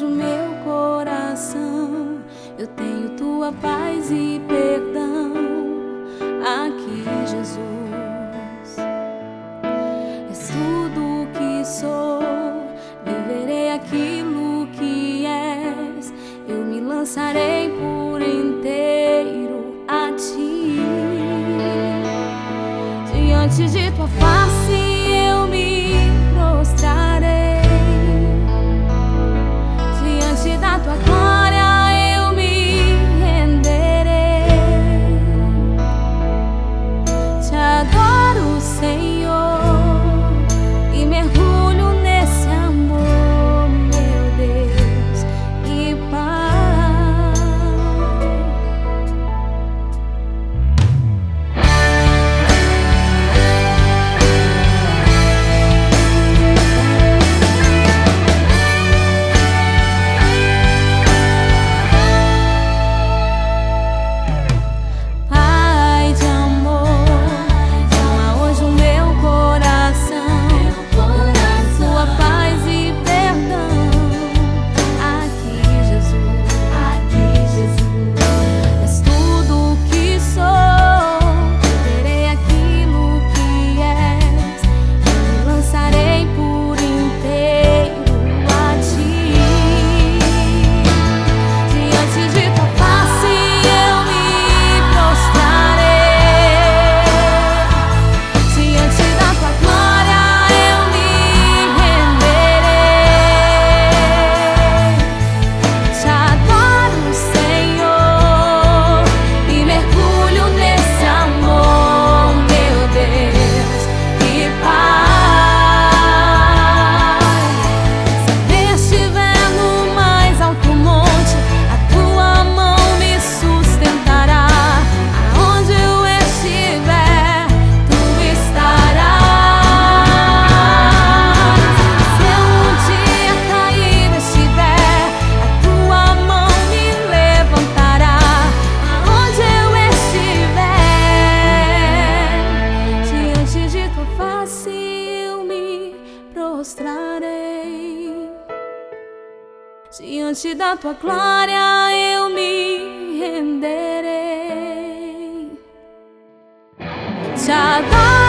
o meu coração. Eu tenho tua paz e perdão aqui, Jesus. És tudo o que sou, viverei aquilo que és. Eu me lançarei por inteiro a ti. Diante de tua face eu me prostrarei. Diante da tua glória eu me renderei. Te adoro, Senhor, e mergulho nesse amor, meu Deus e Pai. Pai de amor, toma hoje o meu coração, tua paz e perdão aqui, Jesus. És tudo o que sou, viverei aquilo que és. Eu me lançarei por inteiro a ti. Diante de tua face eu me prostrarei. Diante da tua glória eu me renderei. Te adoro, Senhor, e mergulho nesse amor, meu Deus e Pai. Se eu estiver no mais alto monte, a tua mão me sustentará. Aonde eu estiver, tu estarás. Se eu um dia caído estiver, a tua mão me levantará. Aonde eu estiver, diante de tua face eu me prostrarei. Diante da tua glória eu me renderei. Te adoro.